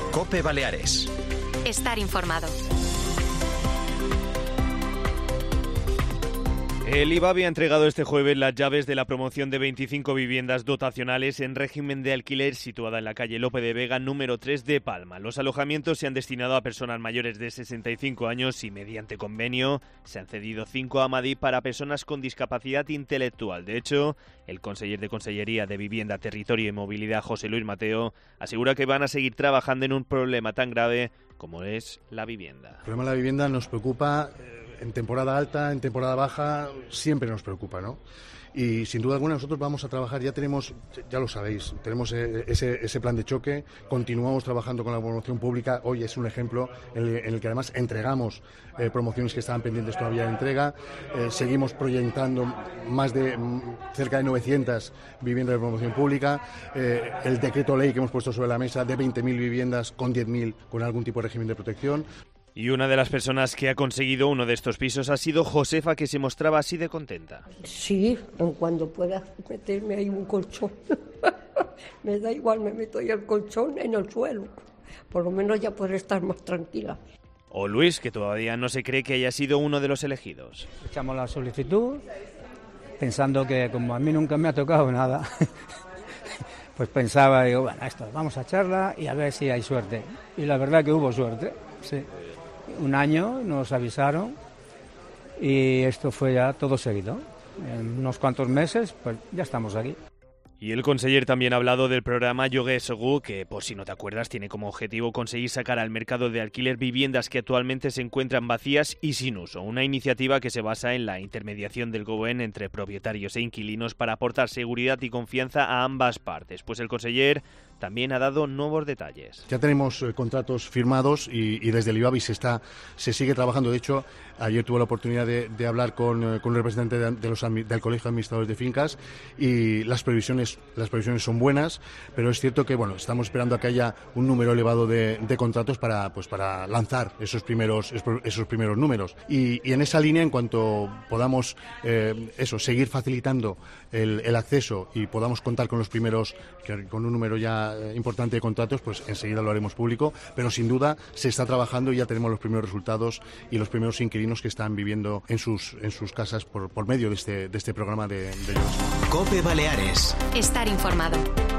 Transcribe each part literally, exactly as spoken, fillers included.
COPE Baleares. Estar informado. El IVABI ha entregado este jueves las llaves de la promoción de veinticinco viviendas dotacionales en régimen de alquiler situada en la calle Lope de Vega número tres de Palma. Los alojamientos se han destinado a personas mayores de sesenta y cinco años y mediante convenio se han cedido cinco a Madrid para personas con discapacidad intelectual. De hecho, el conseller de Consellería de Vivienda, Territorio y Movilidad, José Luis Mateo, asegura que van a seguir trabajando en un problema tan grave como es la vivienda. El problema de la vivienda nos preocupa en temporada alta, en temporada baja, siempre nos preocupa, ¿no? Y sin duda alguna nosotros vamos a trabajar, ya tenemos, ya lo sabéis, tenemos ese, ese plan de choque, continuamos trabajando con la promoción pública. Hoy es un ejemplo en el, en el que además entregamos eh, promociones que estaban pendientes todavía de entrega, eh, seguimos proyectando más de cerca de novecientas viviendas de promoción pública, eh, el decreto ley que hemos puesto sobre la mesa de veinte mil viviendas con diez mil con algún tipo de régimen de protección. Y una de las personas que ha conseguido uno de estos pisos ha sido Josefa, que se mostraba así de contenta. Sí, en cuando pueda meterme ahí un colchón. Me da igual, me meto ahí el colchón en el suelo. Por lo menos ya puedo estar más tranquila. O Luis, que todavía no se cree que haya sido uno de los elegidos. Echamos la solicitud, pensando que como a mí nunca me ha tocado nada, pues pensaba, digo, bueno, esto, vamos a echarla y a ver si hay suerte. Y la verdad que hubo suerte, sí. Un año nos avisaron y esto fue ya todo seguido. En unos cuantos meses, pues ya estamos aquí. Y el conseller también ha hablado del programa Lloguer Segur, que, por si no te acuerdas, tiene como objetivo conseguir sacar al mercado de alquiler viviendas que actualmente se encuentran vacías y sin uso. Una iniciativa que se basa en la intermediación del gobierno entre propietarios e inquilinos para aportar seguridad y confianza a ambas partes. Pues el conseller también ha dado nuevos detalles. Ya tenemos eh, contratos firmados y, y desde el IVABI se está, se sigue trabajando. De hecho, ayer tuve la oportunidad de, de hablar con, eh, con un representante de, de los, del Colegio de Administradores de Fincas y las previsiones, las previsiones son buenas, pero es cierto que bueno, estamos esperando a que haya un número elevado de, de contratos para, pues, para lanzar esos primeros, esos primeros números. Y, y en esa línea, en cuanto podamos eh, eso, seguir facilitando el, el acceso y podamos contar con los primeros, con un número ya importante de contratos, pues enseguida lo haremos público, pero sin duda se está trabajando y ya tenemos los primeros resultados y los primeros inquilinos que están viviendo en sus en sus casas por, por medio de este, de este programa de, de COPE Baleares. Estar informado.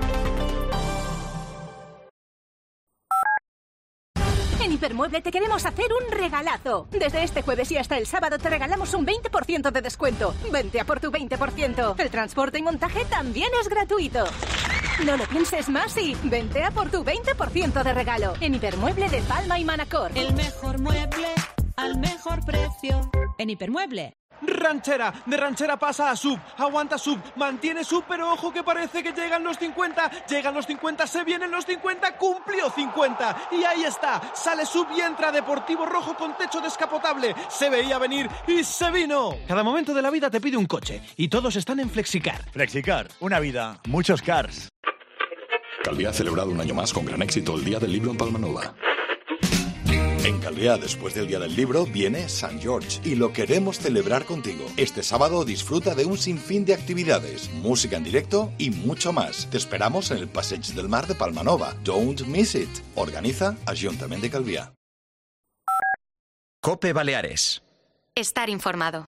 En Hipermueble te queremos hacer un regalazo. Desde este jueves y hasta el sábado te regalamos un veinte por ciento de descuento. Vente a por tu veinte por ciento. El transporte y montaje también es gratuito. No lo pienses más y vente a por tu veinte por ciento de regalo. En Hipermueble de Palma y Manacor. El mejor mueble al mejor precio. En Hipermueble. Ranchera, de ranchera pasa a sub, aguanta sub, mantiene sub, pero ojo que parece que llegan los cincuenta, llegan los cincuenta, se vienen los cincuenta, cumplió cincuenta, y ahí está, sale sub y entra Deportivo Rojo con techo descapotable, se veía venir y se vino. Cada momento de la vida te pide un coche, y todos están en Flexicar. Flexicar, una vida, muchos cars. Calviá ha celebrado un año más con gran éxito el Día del Libro en Palmanova. En Calviá, después del Día del Libro, viene San George y lo queremos celebrar contigo. Este sábado disfruta de un sinfín de actividades, música en directo y mucho más. Te esperamos en el Passeig del Mar de Palmanova. Don't miss it. Organiza Ayuntamiento de Calviá. COPE Baleares. Estar informado.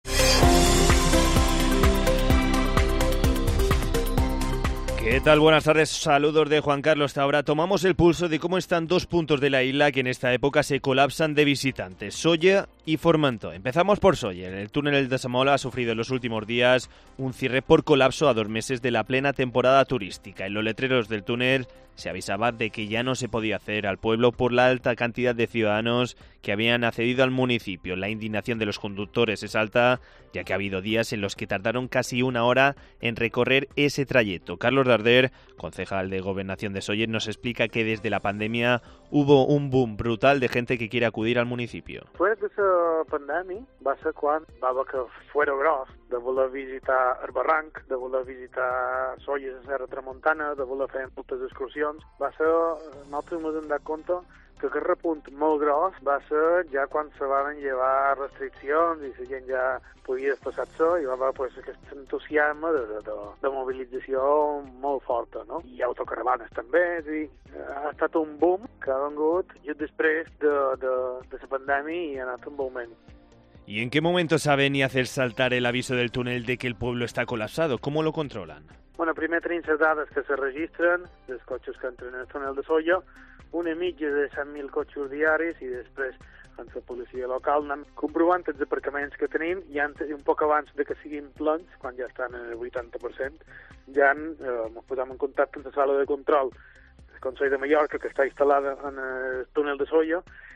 ¿Qué tal? Buenas tardes, saludos de Juan Carlos Tabra. Tomamos el pulso de cómo están dos puntos de la isla que en esta época se colapsan de visitantes, Sóller y Formentó. Empezamos por Sóller. El túnel de Samola ha sufrido en los últimos días un cierre por colapso a dos meses de la plena temporada turística. En los letreros del túnel se avisaba de que ya no se podía acceder al pueblo por la alta cantidad de ciudadanos que habían accedido al municipio. La indignación de los conductores es alta, ya que ha habido días en los que tardaron casi una hora en recorrer ese trayecto. Carlos Darder, concejal de Gobernación de Sóller, nos explica que desde la pandemia hubo un boom brutal de gente que quiere acudir al municipio. Después de esa pandemia va ser quan va haver que fuera gros de voler visitar el barranc, de voler visitar Sóller a Serra Tramuntana, de voler fer moltes excursions. Va ser, nosaltres ens hem dat compte que aquest repunt molt gros va ser ja quan se van llevar restriccions i la gent ja podia desplaçar-se i va haver pues, aquest entusiasme de, de, de, de mobilització molt forta, no? I ja autocaravanes també, és a dir, ha estat un boom que ha vengut just després de, de, de la pandèmia i ha anat un augment. ¿Y en qué momento saben y hacer saltar el aviso del túnel de que el pueblo está colapsado? ¿Cómo lo controlan? Bueno, primer tenim les dades que se registren dels cotxes que entren en el túnel de Sóller, una mitja de cent mil cotxes diaris i després amb la policia local anem comprovant els aparcaments que tenim i antes, un poc abans de que siguin plens, quan ja estan en el vuitanta per cent, ja ens eh, posem en contacte amb la sala de control del Consell de Mallorca que està instal·lada en el túnel de Sóller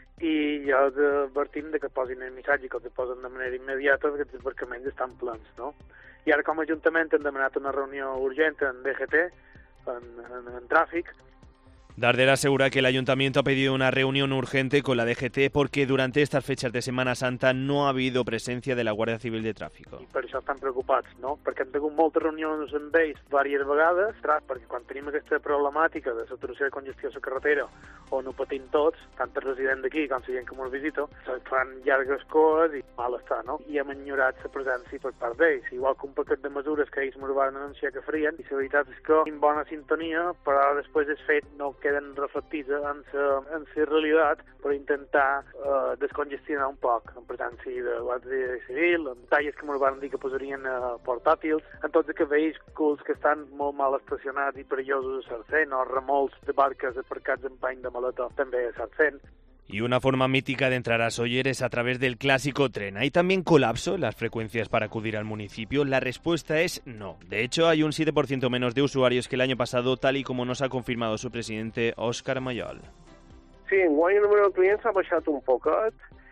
i ja els advertim de que posin el missatge que els posen de manera immediata que els aparcaments estan plens, no? I ara com a Ajuntament hem demanat una reunió urgent en D G T, en, en, en tràfic. Darder asegura que el Ayuntamiento ha pedido una reunión urgente con la D G T porque durante estas fechas de Semana Santa no ha habido presencia de la Guardia Civil de Tráfico. I per això estan preocupats, no? Perquè hem tingut moltes reunions amb ells diverses vegades, perquè quan tenim aquesta problemàtica de saturació i congestió a la carretera, on ho patim tots, tant el resident d'aquí com la gent que ens visita, se fan llargues coes i mal està, no? I hem enyorat la presència per part d'ells, igual que un paquet de mesures que ells ens van anunciar que farien, i la veritat és que en bona sintonia, però després és fet no queden reflectits en la realitat per intentar eh, descongestionar un poc, en presència de la Guàrdia Civil, en talles que ens van dir que posarien eh, portàtils, en tots aquests vehicles que estan molt mal estacionats i perillosos a Sarcent, o remolcs de barques aparcats en pany de maleta també a Sarcent. Y una forma mítica de entrar a Sóller es a través del clásico tren. ¿Hay también colapso en las frecuencias para acudir al municipio? La respuesta es no. De hecho, hay un siete por ciento menos de usuarios que el año pasado, tal y como nos ha confirmado su presidente, Òscar Mayol. Sí, enguany el número de clients ha baixat un poquet.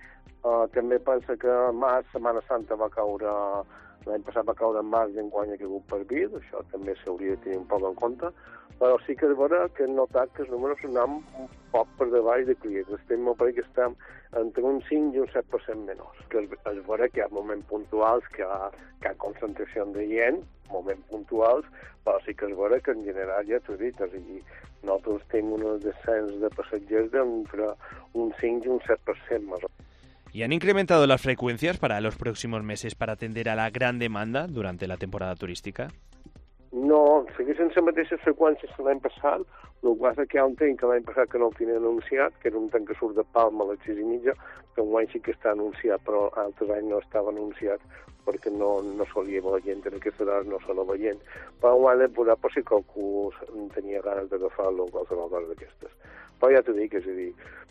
Uh, també pensa que març, Setmana Santa va caure, l'any passat va caure en març i enguany ha caigut per vir, això també s'hauria de tenir un poc en compte, però sí que és vera que hem notat que els números anem un poc per davall de clients. Estem, me pareix que estem entre un cinc i un set per cent menys. Que és, és vera que hi ha moments puntuals que hi ha, que hi ha concentració de gent, moments puntuals, però sí que és vera que en general ja t'ho he dit, és a dir, nosaltres tenim un descens de passatgers d'entre un cinc i un set per cent més o menys. ¿Y han incrementado las frecuencias para los próximos meses para atender a la gran demanda durante la temporada turística? No, segueixen les mateixes freqüències que l'any passat, el que passa que hi ha un tren que l'any passat que no el tenia anunciat, que era un tren que surt de Palma a les sis i mitja, que enguany sí que està anunciat, però altres anys no estava anunciat perquè no, no solia la gent, en aquesta hora no se la veient. Però enguany de posar per si qualcú tenia ganes d'agafar-lo o qualsevol cosa d'aquestes. Però ja t'ho dic, és a dir,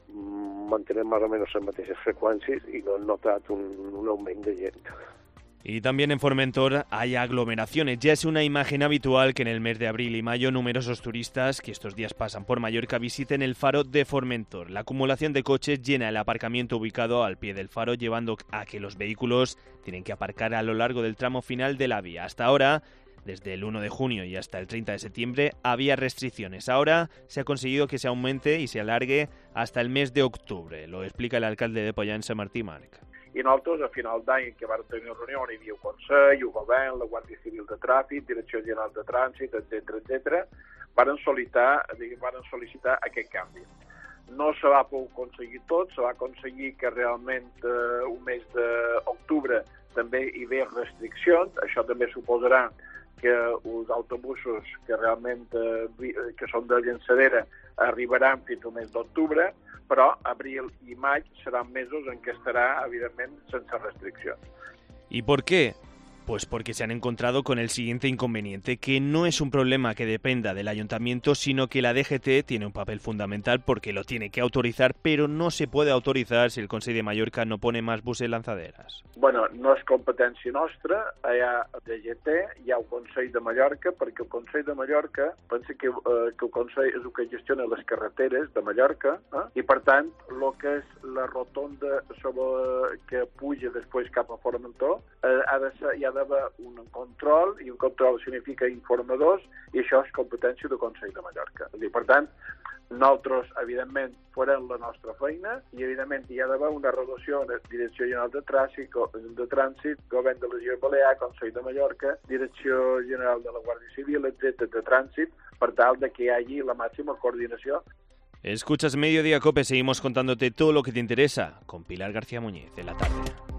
mantenem més o menys les mateixes freqüències i no hem notat un, un augment de gent. Y también en Formentor hay aglomeraciones. Ya es una imagen habitual que en el mes de abril y mayo numerosos turistas que estos días pasan por Mallorca visiten el faro de Formentor. La acumulación de coches llena el aparcamiento ubicado al pie del faro, llevando a que los vehículos tienen que aparcar a lo largo del tramo final de la vía. Hasta ahora, desde el uno de junio y hasta el treinta de septiembre, había restricciones. Ahora se ha conseguido que se aumente y se alargue hasta el mes de octubre. Lo explica el alcalde de Pollença, Martí Marc. I nosaltres, a final d'any, en què vam tenir una reunió, hi havia el Consell, el Govern, la Guàrdia Civil de Tràfic, Direcció General de Trànsit, etcètera, etcètera, van sol·licitar, van sol·licitar aquest canvi. No se va poder aconseguir tot, se va aconseguir que realment eh, un mes d'octubre també hi ve restriccions, això també suposarà que els autobusos que realment eh, que són de llançadera arribaran fins al mes d'octubre, però abril i maig seran mesos en què estarà, evidentment, sense restriccions. ¿Y por qué? Pues porque se han encontrado con el siguiente inconveniente, que no es un problema que dependa del ayuntamiento, sino que la D G T tiene un papel fundamental porque lo tiene que autorizar, pero no se puede autorizar si el Consell de Mallorca no pone más buses lanzaderas. Bueno, no és competència nostra, hi ha D G T, hi ha el Consell de Mallorca, perquè el Consell de Mallorca pensa que, eh, que el Consell és el que gestiona les carreteres de Mallorca, eh? I per tant, el que és la rotonda sobre, que puja després cap a Formentor, eh, ha de ser, hi ha d'haver un control, i un control significa informadors, i això és competència del Consell de Mallorca. És a dir, per tant, nosaltres, evidentment, farem la nostra feina i, evidentment, hi ha d'haver una relació de Direcció General de Trànsit, de Trànsit, Govern de les Illes Balears, Consell de Mallorca, Direcció General de la Guàrdia Civil, etcètera, de Trànsit, per tal de que hi hagi la màxima coordinació. Escuchas Mediodía Cope, seguimos contándote todo lo que te interesa con Pilar García Muñiz en la tarde.